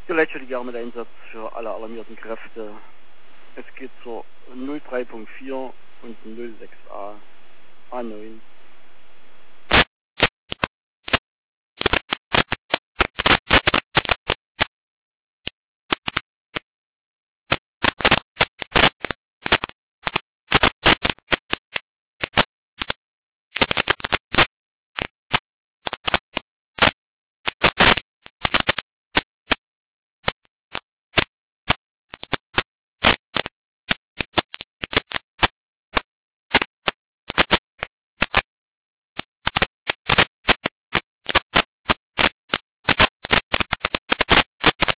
Gelächter mit Einsatz für alle alarmierten Kräfte. Es geht zur 03.4 und 06a A9.